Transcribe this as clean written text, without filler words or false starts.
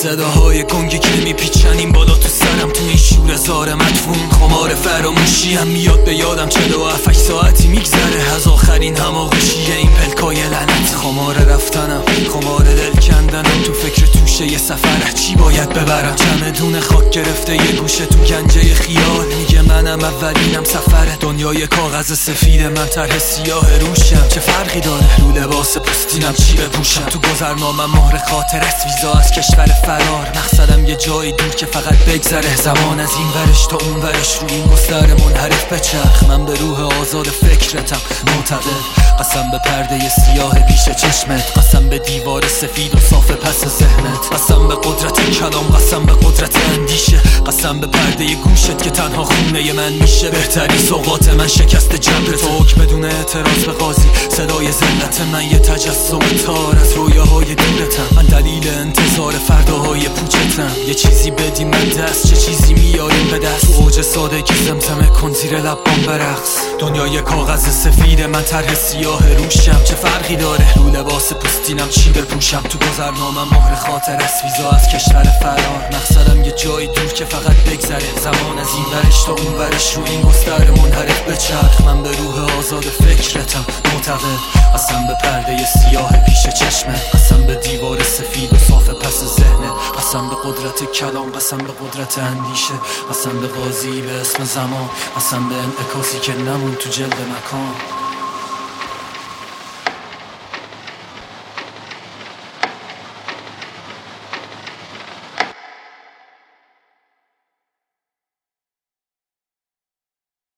صداهای گنگی که میپیچن این بالا تو سرم، تو این شور زار مدفون خمار فراموشی هم میاد به یادم 47 ساعتی میگذره از آخرین هماغوشی این پلکای لعنت. خمار رفتنم، خمار دل کندنم، تو فکر توشه یه سفره چی باید ببرم. چمدون خاک گرفته یه گوشه تو گنجه خیال، میگه منم اولینم سفره. دنیای کاغذ سفید من طرح سیاه روشم، چه فرقی داره رو لباس پوستینم چی بپوشم. تو گذرنامم مهر خاطر است، ویزا از کشور فرار. مقصدم یه جایی دور که فقط بگذره زمان از این ورش تا اون ورش، رو این گستر منحرف بچرخ. من به روح آزاد فکرتم معتقد، قسم به پرده سیاه پیش چشمت، قسم به دیوار سفید و صاف پس ذهنت، قسم به قدرت کلام، قسم به قدرت اندیشه، قسم به پرده گوشت که تنها خونه من میشه. بهترین سوقات من شکست جبر تو، حکم بدون اعتراض به قاضی، صدای ذلت من یه تجسم تار از رویاهای دورتم. من دلیل انتظار فرداهای پوچتم، یه چیزی بدی من دست، چه چیزی میاریم به دست. تو اوج سادگی زمزمه کن زیر لبام برقص. دنیای کاغذ سفید من طرح سیاه روشم، چه فرقی داره رو لباس پوستینم چی بپوشم. تو گذرنامم مهر خاطر است، ویزا از کشور فرار. مقصدم یه جایی دور که فقط بگذره زمان از این ورش تا اون ورش، رو این گستر منحرف بچرخ. من به روح آزاد فکرتم معتقد، قسم به پرده سیاه پیش چشمت، قسم به دیوار سفید و صاف پس ذهنت، قسم به قدرت کلام، قسم به قدرت اندیشه، قسم به قاضی به اسم زمان، قسم به انعکاسی که نمون تو جلد مکان.